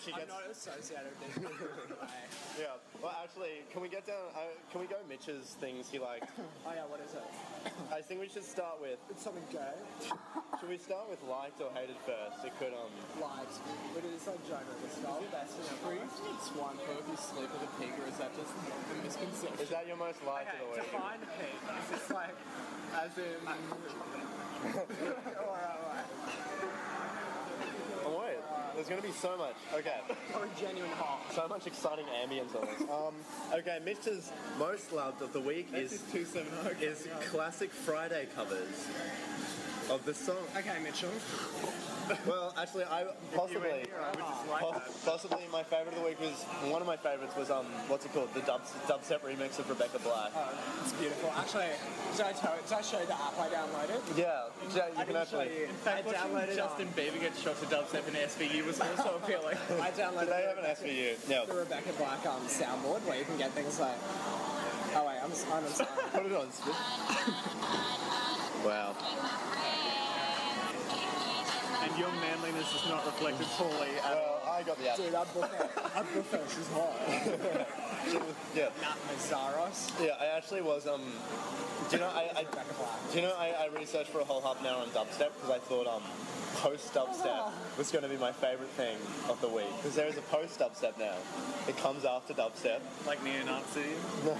she I'm gets. not associated with this. Yeah. Well, actually, can we get down? Can we go Mitch's things he liked? Oh yeah, what is it? I think we should start with. It's something gay. Should we start with liked or hated first? It could Lives. But it's like Joe Rogan style. Best in Are you using swine fur if you sleep with a pig, or is that just a misconception? Is that your most liked of the week? define a pig. Is this like... As in, Alright. Oh wait, there's going to be so much. Okay. Or a genuine hot. So much exciting ambience on this. Okay, Mitch's most loved of the week this is 270. is classic Friday covers of the song. Okay, Mitchell. Well, actually, I possibly my favorite of the week was one of my favorites was what's it called? The dubstep remix of Rebecca Black. It's beautiful. Actually, did I show you the app I downloaded? Yeah, you can actually. In fact, I downloaded Justin Bieber get shot to dubstep in SVU was also appealing. I downloaded Do they have an SVU? the No. Rebecca Black soundboard where you can get things like... Oh wait, I'm sorry. Put it on spin. Wow. And your manliness is not reflected poorly at all. Well, I got the app. Dude, I booked her. She's hot. Yeah. Not Mazaros. Yeah, I actually was. Do you know Rebecca Black. I researched for a whole half an hour on dubstep because I thought post dubstep was going to be my favorite thing of the week because there is a post dubstep now. It comes after dubstep. Like neo-Nazi.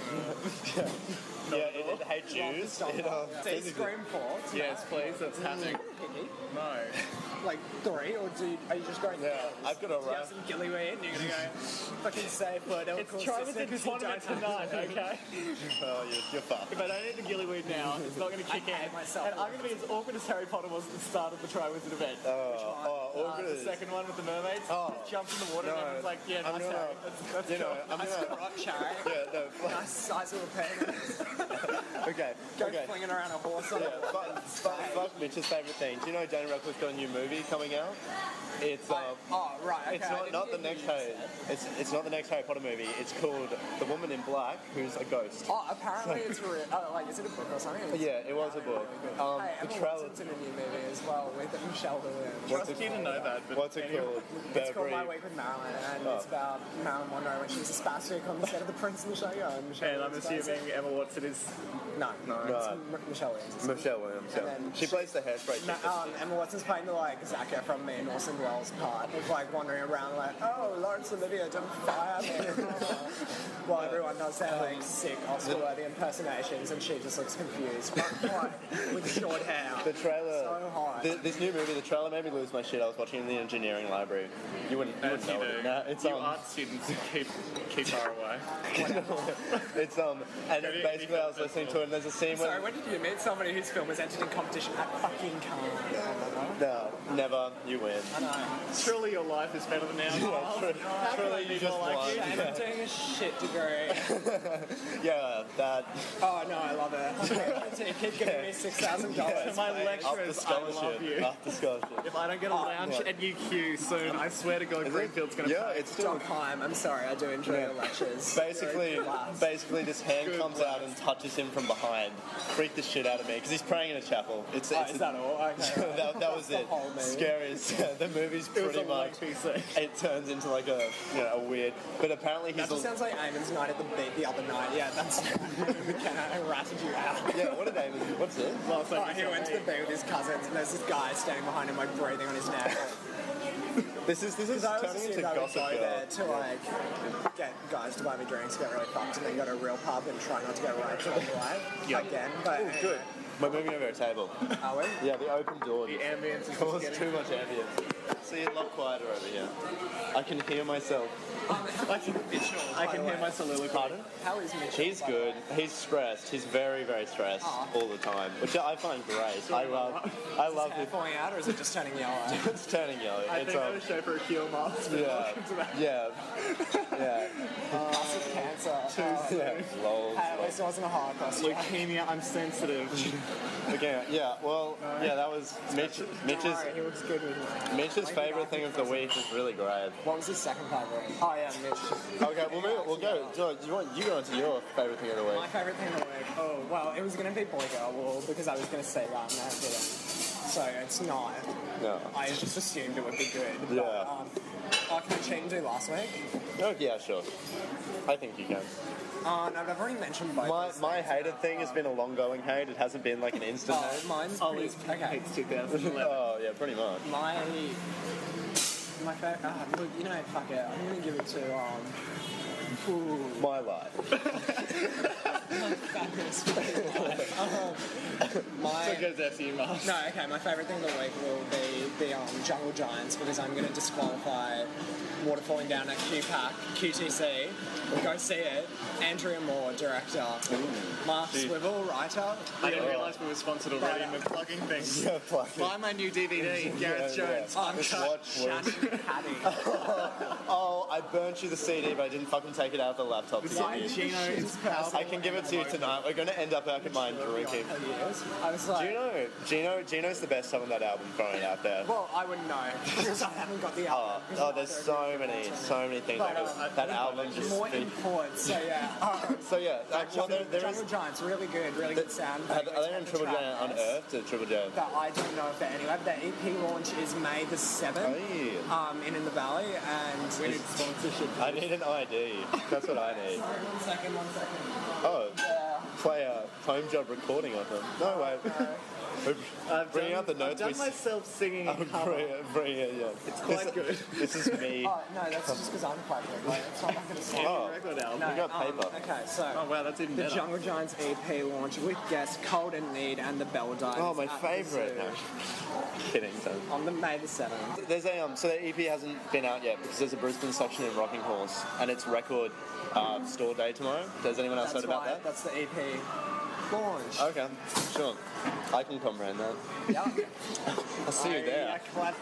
Yeah, it hates Jews. Say Scream 4. Yes, please, that's happening. Picky. No. Like 3, or are you just going... Yeah, I've got a Do you have some gillyweed and you're going to go fucking safe word? It's try with the tournament tonight, okay? Oh, you're fucked. If I don't eat the gillyweed now, it's not going to kick in. myself. And I'm going to be as awkward as Harry Potter was at the start of the Triwizard event. Awkward. The second one with the mermaids. Oh. Just jumped in the water and everyone's like, yeah, I'm nice gonna- Harry. That's cool. I'm gonna. Rock chariot. Yeah, no. Nice size of a penis. Okay. Go Okay. flinging around a horse on Fuck Mitch's favourite thing. Do you know Danny Radcliffe got a new movie coming out? It's right. Okay. It's not the next Harry. It's not the next Harry Potter movie. It's called The Woman in Black, who's a ghost. Apparently it's real. Like, is it a book or something? Yeah, it was a book. Hey, The Emma trailer. Watson's in a new movie as well with Michelle Williams. Trust you to know that. But What's it called? It's called My Week with Marilyn, and it's about Marilyn Monroe when she was a spastic on the set of The Prince and the Shogun. And And I'm assuming Emma Watson is... No, No. it's Michelle Williams. Michelle Williams. And Yeah. then She plays the hairspray. Emma Watson's playing the Zac Efron me and Orson Welles part of wandering around oh, Laurence Olivier, don't fire me. While everyone does their sick Oscar-worthy impersonations and she just looks confused. But why? With short hair. The trailer. So hot. This new movie, the trailer made me lose my shit. I was watching it in the engineering library. You wouldn't know it. Nah, it's you art students keep far away. It's and basically I was listening to it and there's a scene Sorry, where when did you meet somebody whose film was entered in competition at fucking Cannes? no, never, you win. I know. Surely your life is better than ours. Truly, you just won. Shame, I'm doing a shit degree. Yeah, that. Oh no, I love it. You keep giving me $6,000. To my After lecturers, I love scholarship. you. After scholarship. If I don't get a lounge what? at UQ soon, I swear to God, Greenfield's going to Yeah, pay. it's still. Doc Heim, I'm sorry, I do enjoy your lectures. Basically, this hand Good comes out and touches him from behind. Freaked the shit out of me because he's praying in a chapel. It's Is that all? Okay. that was it. the whole movie. Scariest. The movie's It was pretty a much. lengthy scene. It turns into like a weird. But apparently That he's. just sounds like Eamon's night at the beat the other night. Yeah, that's McKenna ratted you out. Yeah, what a name is it? What's it? Last time He went to the beat with his cousins, and there's this guy standing behind him, breathing on his neck. This is I always turning into assumed I would Gossip go Girl. there to get guys to buy me drinks, get really fucked, and then go to a real pub and try not to get raped along the way. Yep. Again, but Oh, good. We're moving over a table. Are we? Yeah, the open door. The ambience is Caused getting... too much ambience. See, a lot quieter over here. I can hear myself. I can hear my soliloquy. Pardon? How is Mitchell? He's good. He's stressed. He's very, very stressed all the time, which I find great. I love Is his it. falling out, or is it just turning yellow? It's turning yellow. I It's think that was shape for a keel mask. yeah. Massive cancer. Yeah. Lol. Hey, at least it wasn't a Holocaust. Leukemia, I'm sensitive. Again, yeah. Well, yeah. That was Mitch's He looks good with me. Mitch's favorite thing of the week is really great. What was his second favourite? Oh yeah, Mitch. Okay, we'll go. You go into your favorite thing of the My week. favourite thing of the week. Oh well, it was gonna be Boy Girl War because I was gonna say that and I didn't. so it's not. No. I just assumed it would be good. Yeah. But, can I cheat and do last week? Oh, yeah, sure. I think you can. No, I've already mentioned both. My hated thing has been a long-going hate. It hasn't been like an instant hate. Mine's Ollie's pretty... Okay. hates 2011. Oh, yeah, pretty much. My favorite... look, you know, fuck it. I'm going to give it to... My life. So goes FU Mars. No, okay, my favourite thing of the week will be the Jungle Giants because I'm going to disqualify Water Falling Down at QTC. Go see it. Andrea Moore, director. Mark Swivel, writer. I didn't realise we were sponsored already and we're plugging things. Yeah, plug Buy my new DVD, Gareth Jones. Just Uncut, watch chatty, Paddy. Oh, I burnt you the CD, but I didn't fucking take it out of the laptop. Why Gino is powerful. I can give it to you tonight. We're going to end up back at mine drinking. I was like... Gino's the best song on that album throwing out there. Well, I wouldn't know because I haven't got the album. There's so many things. That album just... More imports, so yeah. So yeah, well, there is... Jungle Giants, really good sound. Are they on Triple J Unearthed or Triple J? But I don't know if they're anywhere. The EP launch is May the 7th in the Valley, and We need sponsorship. I need an ID. That's what I need. One second. Oh, play a home job recording of them. No way. Bring out the notes. I've done myself singing a cover. Bring it, yeah. It's quite good. This is me. Oh, no, that's just because I'm quite good. Like, it's not going to say. Oh. Record album. No, We got paper. Okay, so Oh wow, that's even the better. Jungle Giants EP launch with guests Cold and Need and the Bell Divers. Oh, my at the favourite. Zoo No. Kidding, Tom. on the May the 7th. There's a so the EP hasn't been out yet because there's a Brisbane section in Rocking Horse and it's record store day tomorrow. Does anyone else That's know about right. that? That's the EP launch. Okay, sure. I can comprehend that. Yeah. I'll see you there.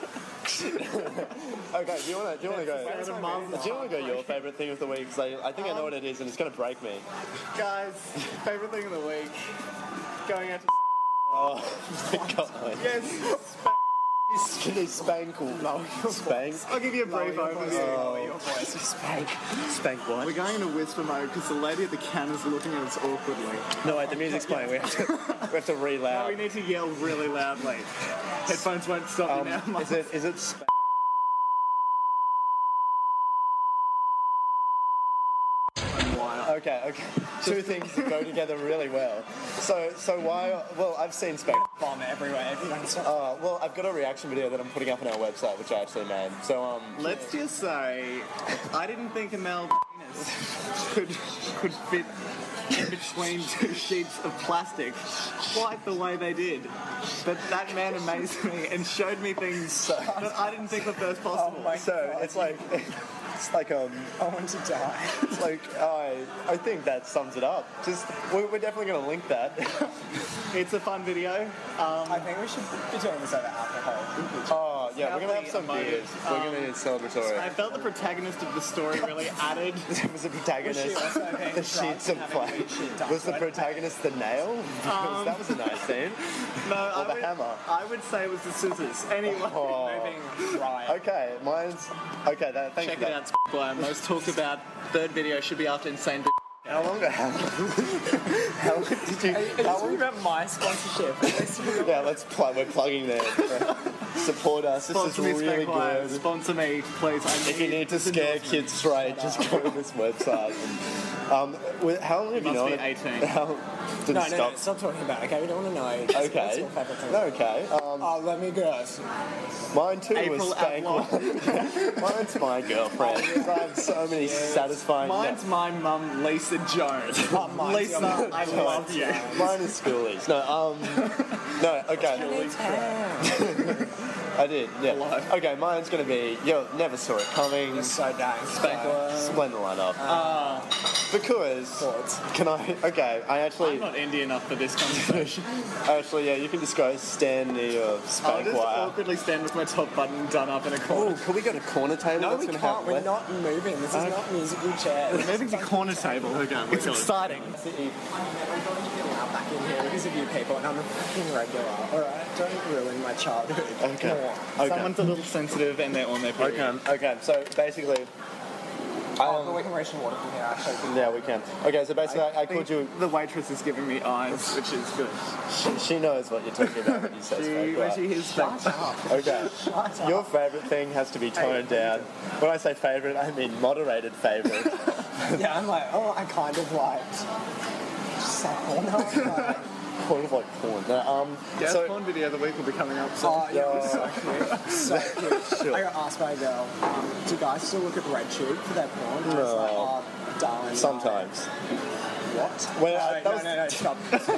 Okay, do you want to go? Do you want to go your favourite thing of the week? 'Cause I think I know what it is and it's going to break me. Guys, favourite thing of the week. Going out to Oh my god. yes. Spank. No, spank. I'll give you a brief overview. Spank what? We're going into whisper mode because the lady at the can is looking at us awkwardly. No, wait, the music's playing. We have to re Now loud. we need to yell really loudly. Headphones won't stop you now. Is it spank? Okay. Two things that go together really well. So why? Well, I've seen Spank. Bomb everywhere. Everyone stop. Well, I've got a reaction video that I'm putting up on our website, which I actually made. So Let's just say, I didn't think a male penis could fit in between two sheets of plastic quite the way they did. But that man amazed me and showed me things that I didn't think were first possible. it's like. It's like I want to die. It's like I think that sums it up. Just we're definitely going to link that. It's a fun video. I think we should be doing this over alcohol. Oh yeah, we're going to have some Emotive. beers. We're going to be celebratory. I felt the protagonist of the story really added. Was the protagonist Was she also being the drunk sheets of and having plastic? weird shit done Was the to it? protagonist the nail? Because that was a nice scene. No, Or the hammer. I would say it was the scissors. Anyway, Moving right. Okay, mine's okay. Thank check you. it out. Squire. Most talked about third video should be after Insane. How long? How long did you? Are you talking about my sponsorship? Yeah, let's plug. We're plugging there. Support us. This Sponsor me, is really Spankwire. good. Sponsor me, please. If you need to scare kids straight, just go to this website. How long have you Must known be it? 18. No, stop talking about it. Okay, we don't want to know. What's Okay. your favourite thing? Okay. Let me guess. Mine too April was Spank. Mine's my girlfriend. I have so many satisfying. Mine's my mum, Lisa Jones. Mine's Lisa, your mum. I love you. Mine is schoolies. No. Okay. I did. Yeah. Okay. Mine's gonna be. Never saw it coming. So dang. Explain the lineup. Because can I? Okay. I actually. I'm not indie enough for this conversation. Actually, yeah. You can just go stand near I'll Spank just Wire. awkwardly stand with my top button done up in a Oh, corner. can we go to corner table? No, That's we gonna can't. have We're left- not moving. This is not musical chairs. Moving to corner table. It's exciting. Out back in here because of you people, and I'm a fucking regular. Alright, don't ruin my childhood. Okay. More. Okay. Someone's a little sensitive and they're on their period. Okay. So basically, But we can reach the water from here, actually. Yeah, we can. Okay, so basically, I think called you. The waitress is giving me eyes, which is good. She knows what you're talking about when you say fake, When right? she hears Shut up. Okay. Shut up. Your favourite thing has to be toned down. When I say favourite, I mean moderated favourite. Yeah, I'm like, oh, I kind of liked. Just like, oh no. Like, Kind of like porn. No, Gas so, porn video of the week will be coming up soon. oh, yeah, it was so cute. So cute. Sure. I got asked by a girl, do guys still look at RedTube for their porn? And I was like, oh, darling. sometimes. What? Well, No, stop.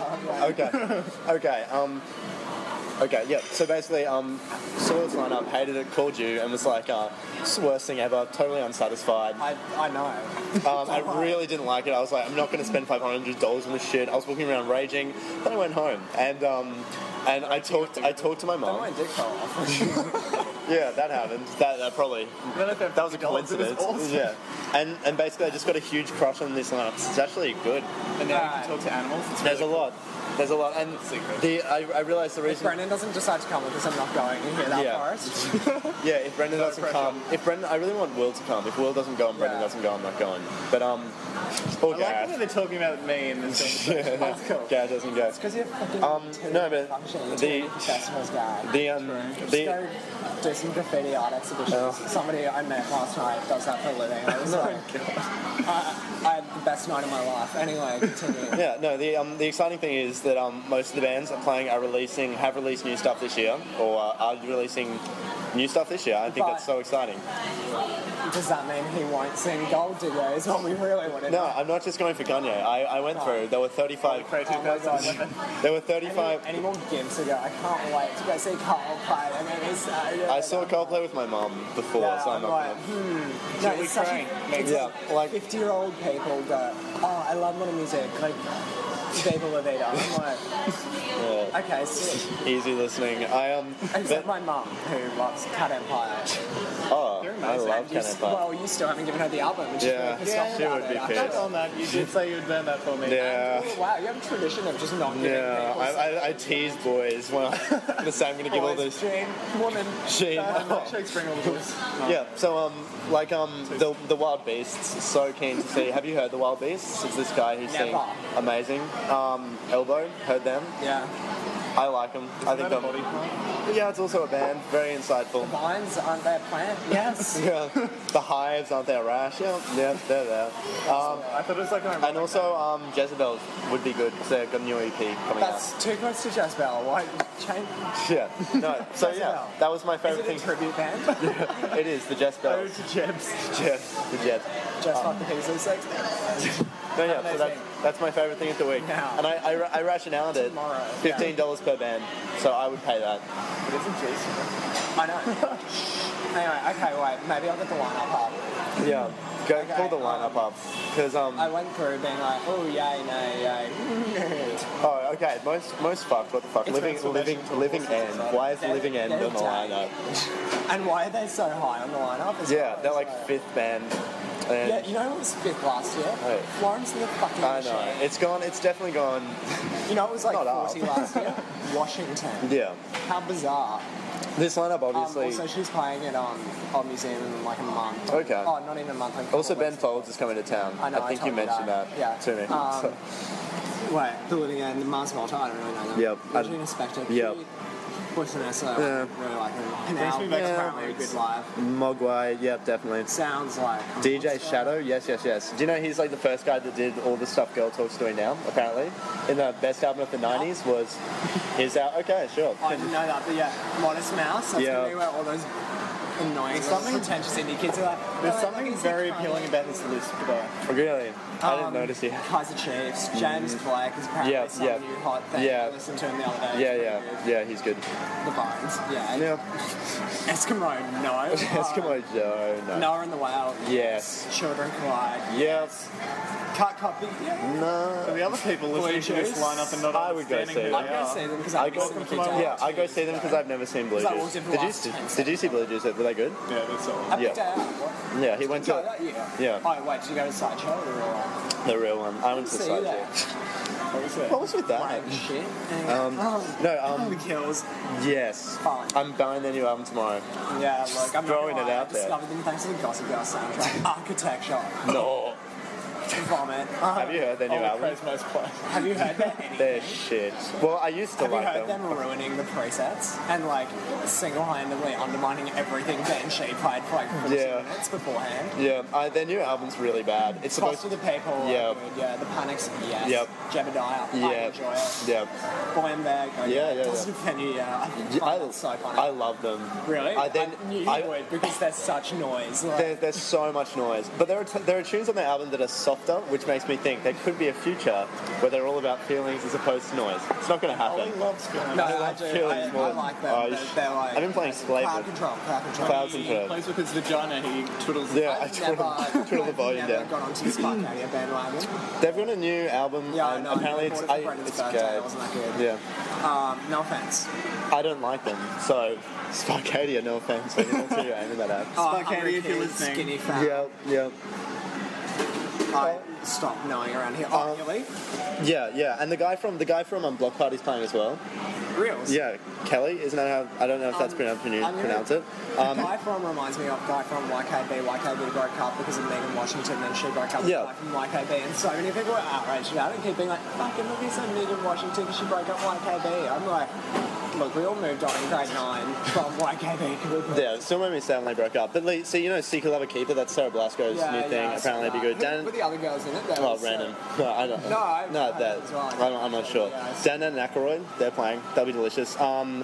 Okay. Okay, yeah. So basically, saw this lineup, hated it, called you, and was like, it's the worst thing ever. Totally unsatisfied. I know. I really didn't like it. I was like, I'm not going to spend $500 on this shit. I was walking around raging. Then I went home, and I talked to my Don't mom. mind dick fell off. Yeah, that happened. That probably. That was a coincidence. Awesome. Yeah. And basically, I just got a huge crush on this lineup. It's actually good. And now you can talk to animals. It's There's a really lot. There's a lot. And I realised the If reason. Brendan doesn't decide to come with us, I'm not going. You hear that, Yeah. Forrest? Yeah, if Brendan doesn't pressure. come, I really want Will to come. If Will doesn't go and Brendan Yeah. doesn't go, I'm not going. But or I like Gareth. that they're talking about me and then saying Yeah, that's cool. Gareth doesn't go. Because you're fucking no, but the- festivals guy. The Just go do some graffiti art exhibitions. Oh. Somebody I met last night does that for a living. I was like, I had the best night of my life. Anyway, continue. Yeah, no. The exciting thing is that most of the bands are playing have released new stuff this year, or are releasing new stuff this year. I think that's so exciting. Does that mean he won't sing Gold Digger? Is what we really want to No, know. I'm not just going for Kanye. I went through. There were 35. Creative Oh my god. There were 35. Any more gigs to go? I can't wait to go see Coldplay. I mean, it's I saw Coldplay with my mum before, Yeah, so I'm I'm not like, gonna. No, Julie it's such Crane a, makes Yeah, like 50-year-old people go, oh, I love modern music, like Viva La Vida. I'm like, yeah, okay, so, easy listening. except my mum, who loves Cat Empire. I love Cat Empire. Well, you still haven't given her the album, and she's Yeah, really pissed off she about would be it. pissed. On that, you did say you'd burn that for me. Yeah. Oh, wow, you have a tradition of just not giving Yeah, people I tease boys when I'm gonna say I'm gonna give all boys, this. Jane, woman. Sheen. Milkshakes bring all the boys. Yeah, so the Wild Beasts, so keen to see. Have you heard the Wild Beasts? It's this guy who's singing Never. amazing. Elbow, heard them. Yeah. I like them. I think Is that a them. body part? Yeah, it's also a band. Very insightful. Vines, aren't they a plant? Yes. Yeah, the Hives, aren't they a rash? Yeah, they're there. I thought it was like And also Jezebel would be good because they've got a new EP coming That's too close to Jezebel. Why change? out. Yeah, no. So yeah, Jezebel. that was my Is favorite it a thing. tribute band? It is the Jezebel. Go to Jebs. Jebs, the Jebs. Just like the Pixel Sex. No, yeah, so that's my favorite thing of the week. Yeah. And I rationaled it Tomorrow. $15 per band, so I would pay that. It isn't juicy. I know. Anyway, okay, wait. Maybe I'll get the lineup up. Yeah, go Okay, pull the lineup up because I went through being like, oh, yay, nay, yay. Oh, okay. Most fucked. What the fuck? It's Living End. Why is Living End they're on the dead. lineup? And why are they so high on the lineup? as Yeah, well? they're It's like fifth band. And Yeah, you know who was fifth last year? Who? Florence and the fucking I know. Machine. It's gone. It's definitely gone. You know it was like Not up. 40 last year? Washington. Yeah. How bizarre. This lineup obviously. Also, she's playing at Old Museum in like a month. Okay. Oh, not even a month. Like a Also, couple Ben weeks. Folds is coming to town. I know, think I you told you mentioned that, Yeah. to me. So- Wait, the Living End, Mars Volta, I don't really know them. Yep, Regina Spektor. yep. Voice Vanessa, Yeah. I really like him. Brings me back to apparently a Mavericks. good live. Mogwai, yeah, definitely. Sounds like DJ Shadow, yes. Do you know he's like the first guy that did all the stuff Girl Talk's doing now, apparently? In the best album of the 90s was his out. Okay, sure. I didn't know that, but yeah, Modest Mouse. That's Yeah. gonna be where all those annoying, pretentious indie kids are like. There's "Oh, something look, very it's appealing about this list, though. Really? I didn't notice he. Kaiser Chiefs, James Blake is apparently Yeah, some yeah. new hot thing. Yeah. I listened to him the other day. Yeah, he's good. The Bones, yeah. Yeah. Eskimo, no. Eskimo Joe, no. Noah and the Whale, Yes. Children Collide, Yes. Cut Copy, yeah. No. For the other people listening to this lineup and not I would go understanding see who them. I'm they going are. to see them because I I've go, listened to them. yeah, I go see them because I've never seen Blue Because I Juice. walked in for Did the you, last 10 did you see Blue Juice? Were they good? Yeah, that's all. I Yeah. picked it out. What? Yeah, he went No, to that year. Yeah. Oh, wait, did you go to Sideshow or the real one? the real one. I went to See Sideshow. that. What was with that? Like shit. No, The Kills. yes. Fine. I'm buying their new album tomorrow. Yeah, look, I'm Throwing not it gonna lie, out I there. discovered them thanks to the Gossip Girl soundtrack. Architecture. No. Vomit. Have you heard their new album? most played. Have you heard that? They're shit. Well, I used to Have you like heard them. them ruining the presets and like single-handedly undermining everything Ben She played for like 40 Yeah. minutes beforehand? Yeah, their new album's really bad. It's supposed Foster the People, Yeah. good, yeah. The Panics, yes. Yep. Jebediah, I Yeah. enjoy it. Yeah. Boimberg, Yeah. Positive Penny, yeah. I I, find that so funny. I love them. Really? I knew you would because there's such noise. Like, There's so much noise, but there are tunes on the album that are softer, which makes me think there could be a future where they're all about feelings as opposed to noise. It's not going to happen. Ollie loves feeling. no, I I love do. feelings I more. like them. Oh, They're like... I've been playing Slave. Crowd control. Cloud He control. plays with his vagina, he twiddles Yeah, I I've twiddle the volume never down. gone onto the Sparkadia bandwagon. They've got a new album, Yeah, and no, apparently I it's bought it for Brendan's it's birthday. good. It wasn't that good. Yeah, No offense. I don't like them, so Sparkadia, no offense, but that's who you're aiming that at. Sparkadia, Hungry if you're kids, listening. Skinny fat. Yeah. I stopped knowing around here. Oh, really? Yeah, and the guy from Block Party's playing as well. Reals? Yeah, Kelly, isn't that how? I don't know if that's I'm gonna- pronounce it. Guy from reminds me of guy from YKB. YKB broke up because of Megan Washington, then she broke up with Yeah. guy from YKB, and so many people were outraged about it, keep being like, fucking look at some Megan Washington because she broke up with YKB. I'm like, look, we all moved on in grade 9 from YKB. Yeah, it still made me sad when they broke up. But like, see, you know, Seeker Lover Keeper, that's Sarah Blasco's new thing. Apparently, it'd be good. Dan, with the other girls in it, there Oh, was, random. No, I don't. No, I no, heard that. it as well. I'm not sure. Yeah, it's- Dan and Aykroyd, they're playing. That'll be delicious.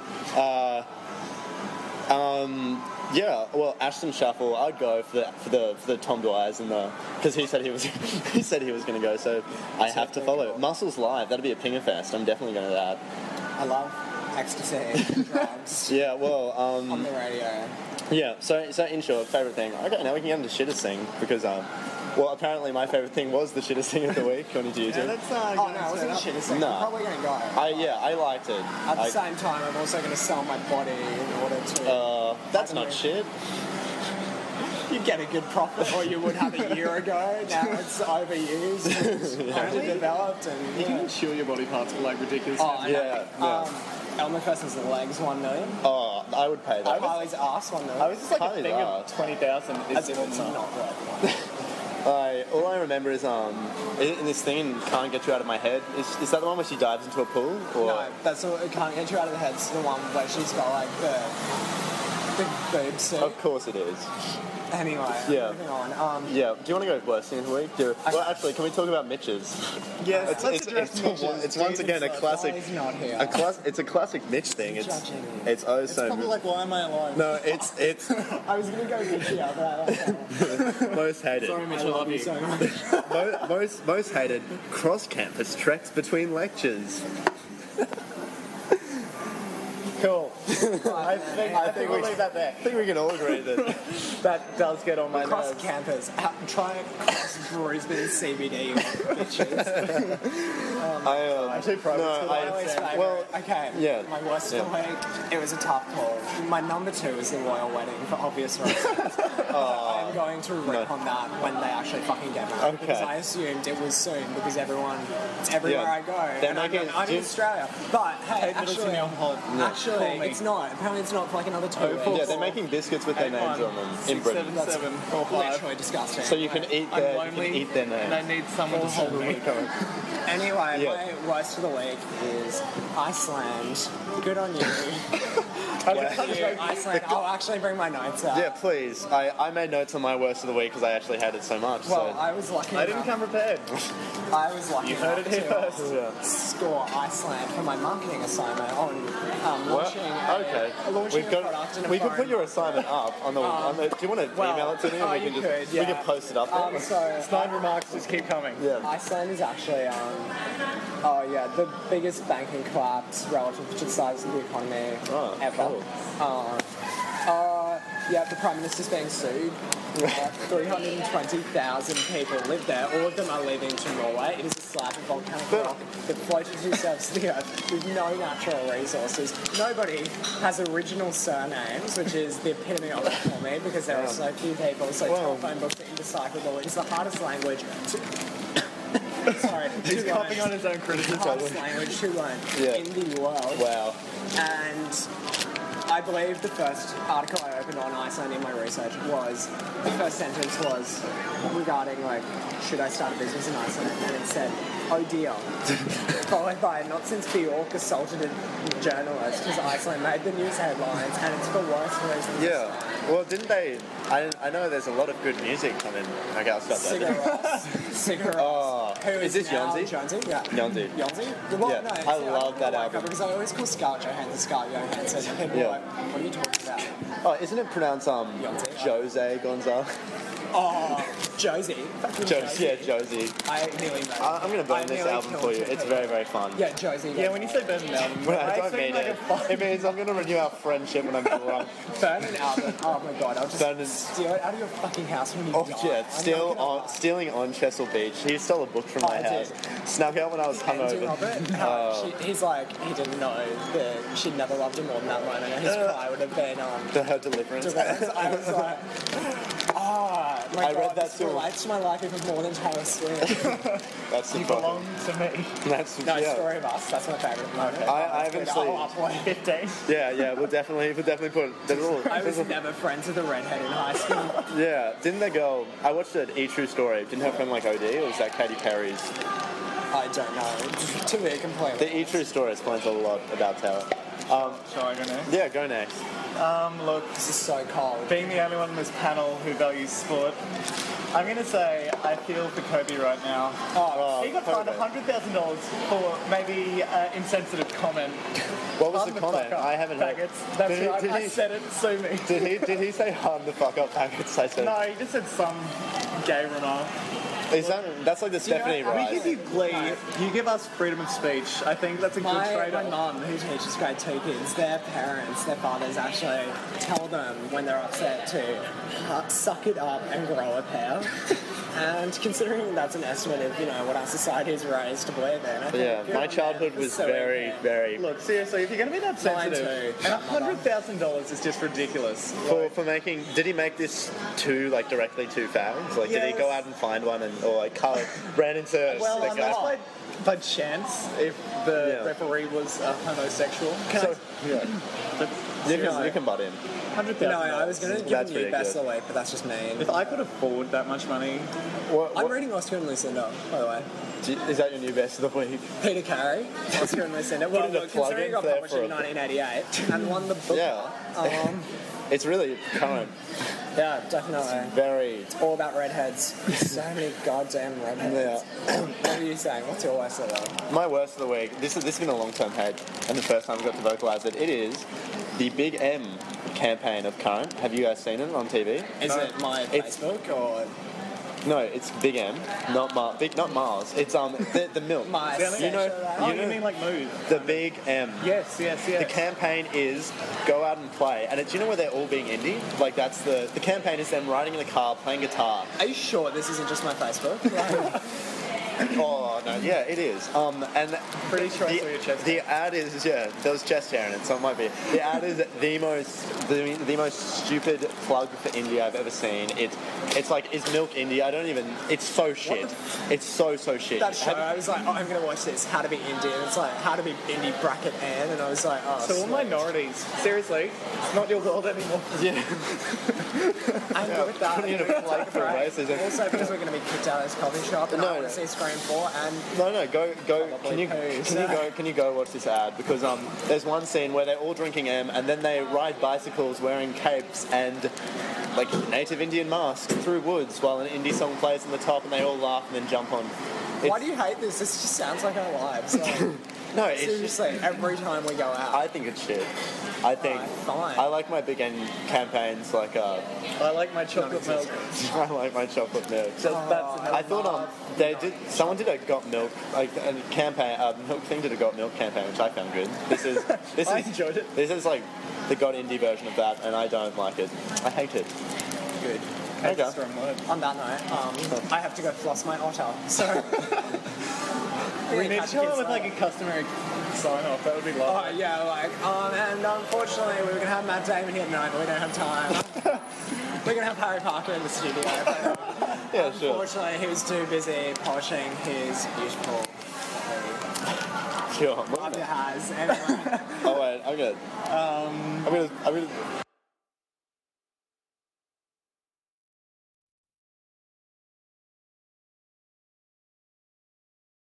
Yeah. Well, Ashton Shuffle, I'd go for the Tom Dwyers and the because he said he was going to go. So I have to follow. cool. Muscles Live. That'll be a pinger fest. I'm definitely going to that. I love ecstasy and drugs Yeah. Well. on the radio. Yeah. So in short, favorite thing. Okay, now we can get into shittest thing because well, apparently my favorite thing was the shittest thing of the week, according to you two. Yeah, let's Oh no, it wasn't shit. It's like, No. I'm probably gonna go. I liked it. At the same time, I'm also going to sell my body in order to. That's not shit. You get a good profit, or you would have a year ago. Now it's overused, it's underdeveloped, and You can insure your body parts for like ridiculous. Oh, I know. Yeah. Elmer Fessen's legs, 1 million. Oh, I would pay that. Kylie's ass, 1 million. I was just like a Kylie's thing of ass. 20,000 As is if it's not. not worth All I remember is in this thing, Can't Get You Out of My Head. Is that the one where she dives into a pool? Or? No, that's what it can't get you out of the head. It's the one where she's got like the boob suit. Of course it is. Anyway, Yeah. moving on. Yeah. Do you want to go worst thing of the week? Well, actually, can we talk about Mitch's? Yes, It's once again a classic. He's not here. It's a classic Mitch thing. It's so. Probably like, why am I alive? No, it's I was gonna go Mitchia, but I like that. most hated. Sorry, Mitch, I love you. so much. Most hated cross-campus treks between lectures. Cool. I think we'll leave that there. I think we can all agree that that does get on my Across nerves. campus, try and cross Brisbane CBD, bitches. I'm too pro. My least favourite. Okay. yeah. My worst of the week. It was a tough call. My number 2 is the royal wedding for obvious reasons. I'm going to rip on that when they actually fucking get married. Okay. Because I assumed it was soon because it's everywhere Yeah. I go. They're And I'm making- in Australia. But hey, Middleton on pod. actually, Call me. it's not. Apparently, it's not for like another 2 weeks. Yeah, they're making biscuits with their names on them in Britain. 67745. Literally disgusting. So you can eat I'm their lonely names. and I need someone to hold me. Anyway, Yeah. my worst of the week is Iceland. Good on you. Iceland. I'll actually bring my notes out. Yeah, please. I made notes on my worst of the week because I actually had it so much. Well, so. I was lucky. I didn't enough- come prepared. I was lucky. You heard it here enough first. to score Iceland for my marketing assignment on launching Okay. launching a product in a we can foreign put your market. assignment up on the. Do you want to email it to me? And we you can could, we yeah. can post it up there. So Snide remarks just keep coming. Yeah. Iceland is actually, the biggest banking collapse relative to the size of the economy Oh, ever. cool. The Prime Minister's being sued. 320,000 people live there. All of them are leaving to Norway. It is a slab of volcanic rock that floated to the surface of the earth with no natural resources. Nobody has original surnames, which is the epitome of it for me because there are so few people. So telephone books are indecipherable. It is the hardest language to sorry, He's copying on his own criticism. hardest language to learn Yeah. in the world. Wow. And I believe the first article I opened on Iceland in my research was, the first sentence was regarding, like, should I start a business in Iceland? And it said, oh dear. Followed by, not since Bjork assaulted a journalist has Iceland made the news headlines, and it's for worse reasons. Yeah. Well, didn't they? I know there's a lot of good music coming. Okay, I'll stop Sigur that. Rós. Sigur Rós. Oh, Who is this now Jónsi? Jónsi? Yeah. Jónsi. Jónsi? Well, Yeah, no, it's I the love that I like album. her because I always call Scarlett Johansson Scarlett Johansson. And people Yeah. are like, what are you talking about? Oh, isn't it pronounced Jose Gonzalez? Oh, Josie. Fucking Josie, yeah, Josie. I nearly made I'm gonna burn this album for you. It's very, very fun. Yeah, Josie. Yeah, when you say burn an album, Well, I don't expect mean like it. a fucking It means I'm gonna renew our friendship when I'm drunk. burn an album. Oh my god, I'll just Burn an- steal it out of your fucking house when you Oh die. yeah, I'm not gonna lie. stealing on Chesil Beach. He stole a book from my I did. house. Snuck out when I was Ending hungover. of it, how he's like, he didn't know that she'd never loved him more than that moment, and his cry would have been, To her deliverance. I was like, my I god, read that this too. relates to my life even more than Taylor Swift. That's the you problem. belong to me. That's No, yeah. Story of Us, that's my favourite moment. I haven't seen. I'll upload. 15. Yeah, we'll definitely put the little. I was never friends with a redhead in high school. Yeah, didn't they go? I watched an E True Story. Didn't her friend like OD, or was that Katy Perry's? I don't know. To be completely The E True Story explains a lot about Taylor. Shall I go next? Yeah, go next. Look, This is so cold. being the only one in this panel who values sport, I'm going to say I feel for Kobe right now. Oh, He got fined Kobe. $100,000 for maybe insensitive comment. What was Harden the fuck comment? up, I haven't heard. faggots. That's Did he- right. did I he- said it. Sue me. Did he say harm the fuck up faggots? I said. No, he just said some gay remark. Is that's like the Stephanie know, We Rice? give you glee. You give us freedom of speech. I think that's a good My trade-off. mum, who teaches grade 2 kids, their parents, their fathers actually tell them when they're upset to suck it up and grow a pair. And considering that's an estimate of, what our society is raised to believe in, I think Yeah, good my on childhood them for was suing very, them. very. Look, seriously, if you're going to be that Mine sensitive, too. and $100,000 is just ridiculous. For making, did he make this directly to fags? Like, did he Yes. go out and find one or ran into Well, the unless guy? by chance, if the Yeah. referee was homosexual. So, yeah. You can butt in. $100,000. No, I was going to give That's them you best ridiculous. of the week, but that's just mean. If I could afford that much money, I'm reading Oscar and Lucinda, by the way. Is that your new best of the week? Peter Carey, Oscar and Lucinda. Well, Put in a look, plug considering in it got there published for in a- 1988 and won the book. Yeah. It's really current. Yeah, definitely. Very. All about redheads. So many goddamn redheads. Yeah. What are you saying? What's your worst of all? My worst of the week. This has been a long-term hate, and the first time I got to vocalise it. It is the Big M campaign of Current. Have you guys seen it on TV? Is it my It's- Facebook or No, it's Big M, not Mars. It's the milk. my You know, oh, you you know mean like move? the Big M. Yes. The campaign is go out and play, and do you know where they're all being indie? Like that's the campaign is them riding in the car playing guitar. Are you sure this isn't just my Facebook? Like, Oh no, yeah, it is. And Pretty sure I saw your chest the ad is there was chest hair in it, so it might be. The ad is the most stupid plug for indie I've ever seen. It's like is milk indie? I don't even. It's so shit. It's so shit. that show, I was like, oh, I'm going to watch this, How to be Indie, and it's like, How to be Indie bracket Anne, and I was like, oh, So all sweet. minorities, seriously, it's not your world anymore. Yeah. I'm good with that. putting in a flag for Right. racism. Also, because we're going to be kicked out of this coffee shop, and No, I want no. to see Scream 4, and No, go. Probably Can you go watch this ad? Because there's one scene where they're all drinking M, and then they ride bicycles wearing capes and like native Indian masks through woods while an indie song plays on the top, and they all laugh and then jump on. why do you hate this? This just sounds like our lives. Like, No, it's just. seriously, every time we go out. I think it's shit. I think Fine. I like my big end campaigns like I like my chocolate milk. I like my chocolate milk. So that's I thought someone did a got milk like a campaign milk thing did a got milk campaign which I found good. This I is enjoyed it. This is like the got indie version of that and I don't like it. I hate it. Good. That's a Okay. strong word. On that note, I have to go floss my otter. So We need to come up with like a customary sign off. That would be Oh lovely. yeah, like and unfortunately we were gonna have Matt Damon here tonight, but we don't have time. We're gonna have Harry Parker in the studio. Yeah, sure. Unfortunately, he was too busy polishing his beautiful. Sure. Love your eyes. Anyway. Oh wait, I'm gonna